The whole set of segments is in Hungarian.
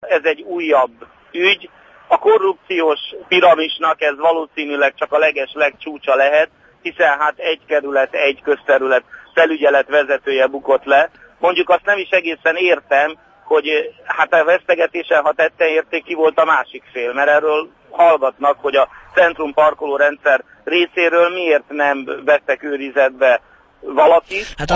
ez egy újabb ügy. A korrupciós piramisnak ez valószínűleg csak a legcsúcsa lehet, hiszen hát egy kerület, egy közterület felügyelet vezetője bukott le. Mondjuk azt nem is egészen értem, hogy hát a vesztegetésen, ha tetten érték, ki volt a másik fél, mert erről hallgatnak, hogy a centrum parkolórendszer részéről miért nem vettek őrizetbe valakit. Hát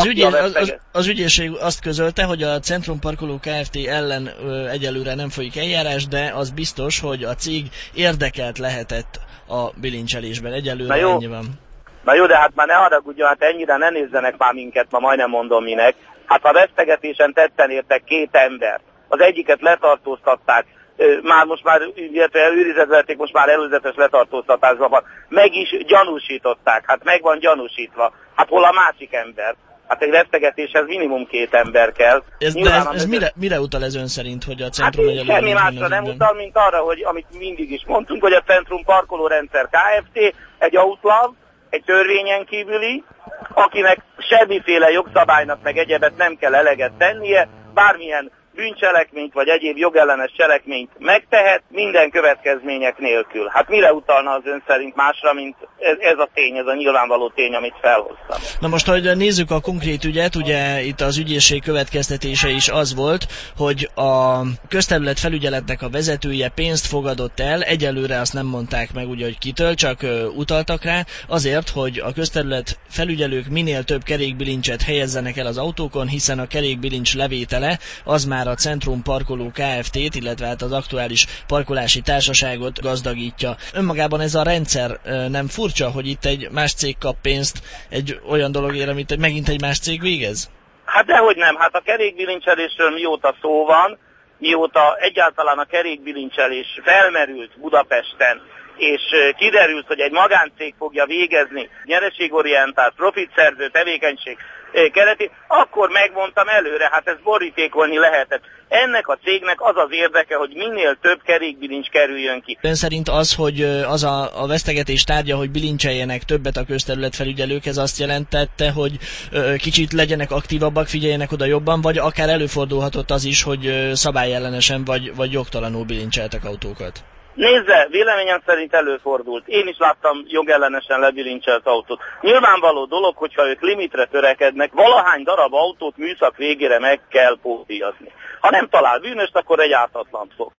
az ügyészség azt közölte, hogy a Centrum Parkoló Kft. Ellen egyelőre nem folyik eljárás, de az biztos, hogy a cég érdekelt lehetett a bilincselésben. Egyelőre ennyi van. Na jó, de hát már ne haragudjon, hát ennyire ne nézzenek már minket, ma majdnem mondom minek. Hát ha vesztegetésen tetten értek 2 embert, az egyiket letartóztatták, most már őrizetbe vették, most már előzetes letartóztatásban van, meg is gyanúsították, hát meg van gyanúsítva. Hát hol a másik ember? Hát egy vesztegetéshez minimum 2 ember kell. Ez mire utal ez ön szerint, hogy a centrum egyelőre? Hát semmi másra nem utal, mint arra, hogy amit mindig is mondtunk, hogy a Centrum Parkolórendszer Kft. Egy outlaw, egy törvényen kívüli, akinek semmiféle jogszabálynak meg egyebet nem kell eleget tennie, bármilyen bűncselekményt vagy egyéb jogellenes cselekményt megtehet, minden következmények nélkül. Hát mire utalna az ön szerint másra, mint ez a tény, ez a nyilvánvaló tény, amit felhoztam. Na most, hogy nézzük a konkrét ügyet, ugye itt az ügyészség következtetése is az volt, hogy a közterület felügyeletnek a vezetője pénzt fogadott el, egyelőre azt nem mondták meg ugye, hogy kitől, csak utaltak rá, azért, hogy a közterület felügyelők minél több kerékbilincset helyezzenek el az autókon, hiszen a kerékbilincs levétele az már a Centrum Parkoló Kft-t, illetve hát az aktuális parkolási társaságot gazdagítja. Önmagában ez a rendszer nem furcsa, hogy itt egy más cég kap pénzt egy olyan dologért, amit megint egy más cég végez? Hát dehogy nem, hát a kerékbilincselésről mióta szó van, mióta egyáltalán a kerékbilincselés felmerült Budapesten, és kiderült, hogy egy magáncég fogja végezni nyereségorientált, profitszerző tevékenység keretén, akkor megmondtam előre, hát ez borítékolni lehetett. Ennek a cégnek az az érdeke, hogy minél több kerékbilincs kerüljön ki. Ön szerint az, hogy az a vesztegetés tárgya, hogy bilincseljenek többet a közterületfelügyelők, ez azt jelentette, hogy kicsit legyenek aktívabbak, figyeljenek oda jobban, vagy akár előfordulhatott az is, hogy szabályellenesen vagy jogtalanul bilincseltek autókat? Nézze, véleményem szerint előfordult. Én is láttam jogellenesen lebilincselt autót. Nyilvánvaló dolog, hogyha ők limitre törekednek, valahány darab autót műszak végére meg kell pótolni. Ha nem talál bűnöst, akkor egy ártatlant fog.